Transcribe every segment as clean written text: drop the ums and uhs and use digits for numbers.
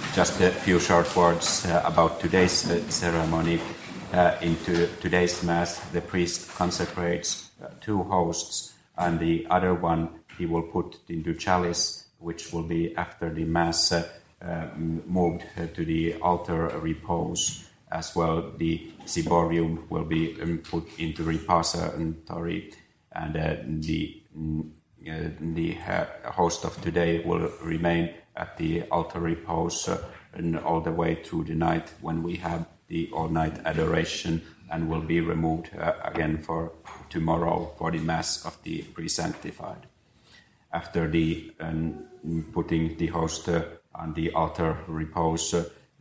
Just a few short words about today's ceremony. Into today's Mass, the priest consecrates 2 hosts, and the other one he will put into chalice, which will be after the Mass moved to the altar repose. As well, the ciborium will be put into repository, and the host of today will remain at the altar repose and all the way through the night when we have the all-night adoration, and will be removed again for tomorrow for the Mass of the Pre-Sanctified. After the putting the host on the altar repose,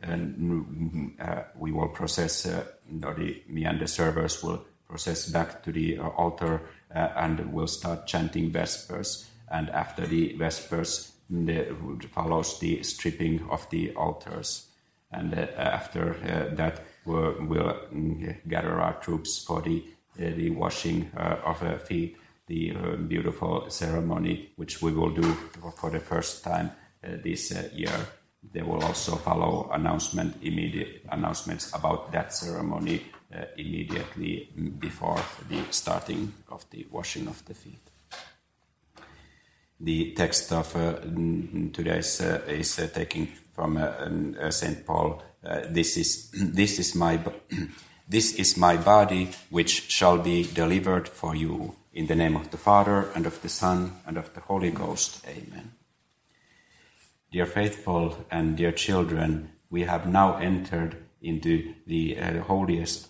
we will process, me and the servers will process back to the altar and will start chanting Vespers. And after the Vespers, follows the stripping of the altars. And after that, we'll gather our troops for the washing of feet, the beautiful ceremony which we will do for the first time this year. There will also follow immediate announcements about that ceremony immediately before the starting of the washing of the feet. The text of today's is taken from Saint Paul. This is my body, which shall be delivered for you. In the name of the Father, and of the Son, and of the Holy Ghost. Amen. Dear faithful and dear children, we have now entered into the holiest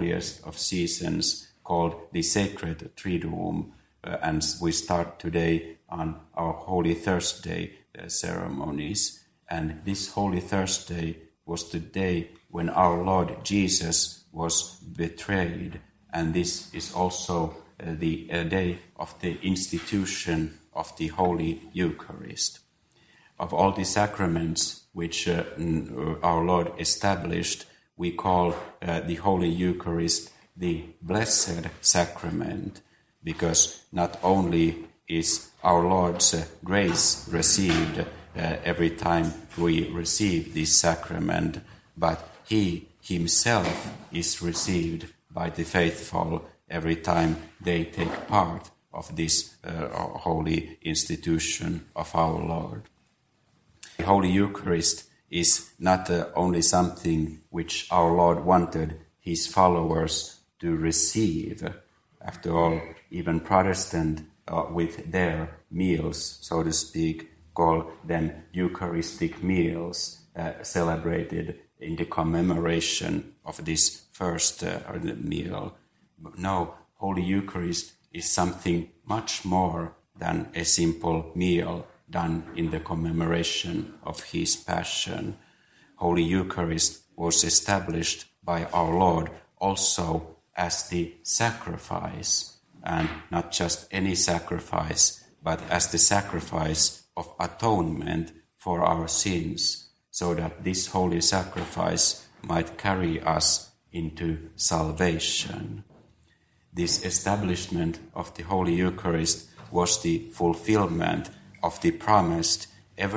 of seasons, called the Sacred Triduum, and we start today on our Holy Thursday ceremonies. And this Holy Thursday was the day when our Lord Jesus was betrayed, and this is also the day of the institution of the Holy Eucharist. Of all the sacraments which our Lord established, we call the Holy Eucharist the Blessed Sacrament, because not only is our Lord's grace received every time we receive this sacrament, but He Himself is received by the faithful every time they take part of this holy institution of our Lord. The Holy Eucharist is not only something which our Lord wanted His followers to receive. After all, even Protestant with their meals, so to speak, call them Eucharistic meals, celebrated in the commemoration of this first meal. But no, Holy Eucharist is something much more than a simple meal done in the commemoration of His Passion. Holy Eucharist was established by our Lord also as the sacrifice, and not just any sacrifice, but as the sacrifice of atonement for our sins, so that this holy sacrifice might carry us into salvation. This establishment of the Holy Eucharist was the fulfillment of the promised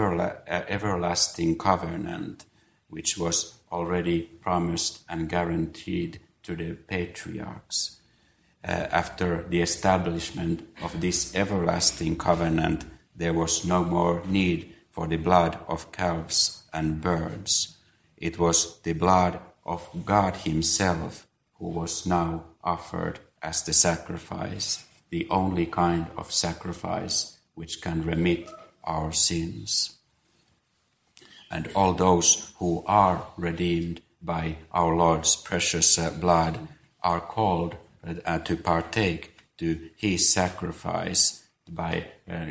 everlasting covenant, which was already promised and guaranteed to the patriarchs. After the establishment of this everlasting covenant, there was no more need for the blood of calves and birds. It was the blood of God Himself who was now offered as the sacrifice, the only kind of sacrifice which can remit our sins. And all those who are redeemed by our Lord's precious blood are called to partake to His sacrifice by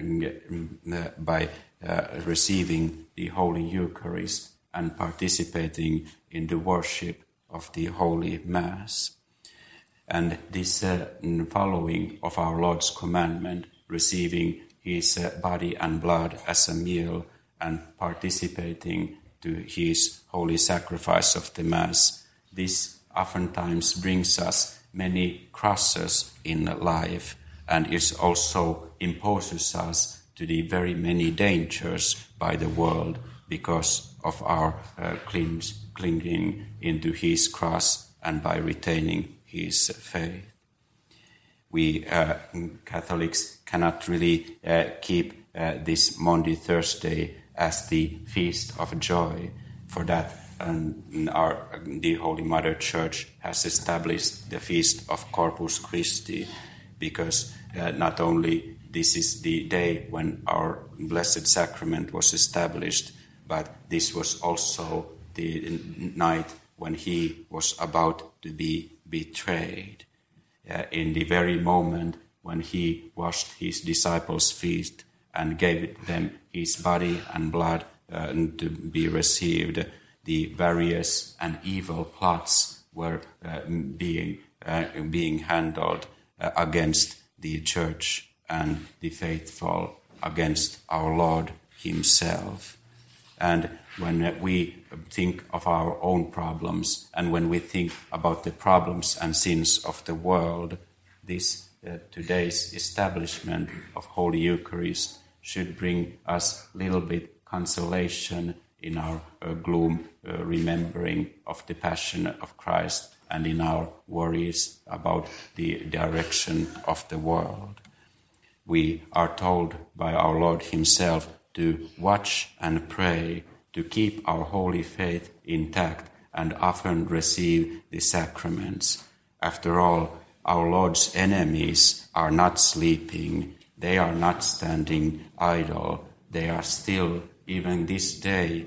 receiving the Holy Eucharist and participating in the worship of the Holy Mass. And this following of our Lord's commandment, receiving His body and blood as a meal and participating to His holy sacrifice of the Mass, this oftentimes brings us many crosses in life, and it also imposes us to the very many dangers by the world, because of our clinging into his cross and by retaining his faith. We Catholics cannot really keep this Maundy Thursday as the feast of joy. For that, the Holy Mother Church has established the feast of Corpus Christi, because not only this is the day when our Blessed Sacrament was established, but this was also the night when he was about to be betrayed. In the very moment when he washed his disciples' feet and gave them his body and blood to be received, the various and evil plots were being handled against the Church and the faithful, against our Lord himself. And when we think of our own problems, and when we think about the problems and sins of the world, this today's establishment of Holy Eucharist should bring us a little bit consolation in our gloom, remembering of the Passion of Christ, and in our worries about the direction of the world. We are told by our Lord himself to watch and pray, to keep our holy faith intact, and often receive the sacraments. After all, our Lord's enemies are not sleeping. They are not standing idle. They are still, even this day,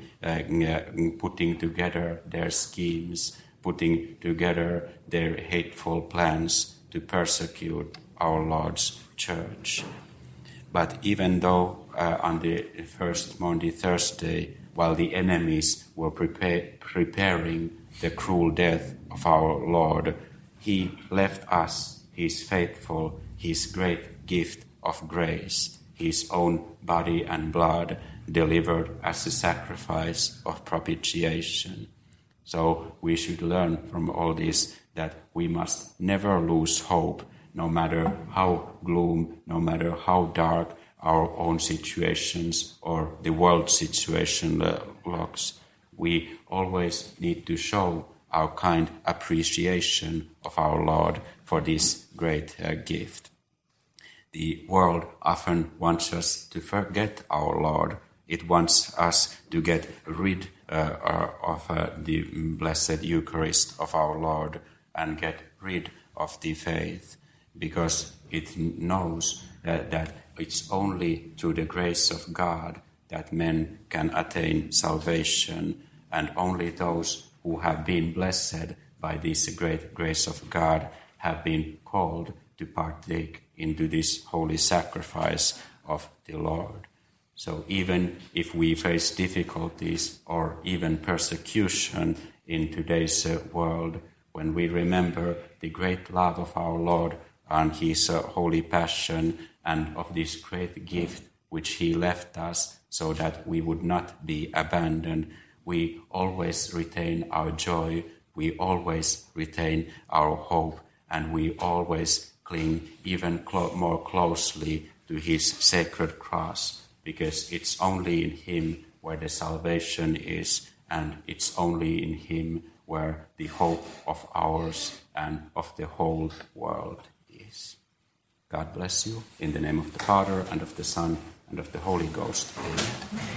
putting together their schemes, putting together their hateful plans to persecute our Lord's Church. But even though on the first Maundy Thursday, while the enemies were preparing the cruel death of our Lord, he left us, his faithful, his great gift of grace, his own body and blood delivered as a sacrifice of propitiation. So we should learn from all this that we must never lose hope, no matter how gloom, no matter how dark our own situations or the world situation looks. We always need to show our kind appreciation of our Lord for this great gift. The world often wants us to forget our Lord. It wants us to get rid of the Blessed Eucharist of our Lord and get rid of the faith, because it knows that it's only through the grace of God that men can attain salvation, and only those who have been blessed by this great grace of God have been called to partake into this holy sacrifice of the Lord. So even if we face difficulties or even persecution in today's world, when we remember the great love of our Lord and his holy passion, and of this great gift which he left us so that we would not be abandoned, we always retain our joy, we always retain our hope, and we always cling even more closely to his sacred cross, because it's only in him where the salvation is, and it's only in him where the hope of ours and of the whole world is. God bless you. In the name of the Father, and of the Son, and of the Holy Ghost. Amen.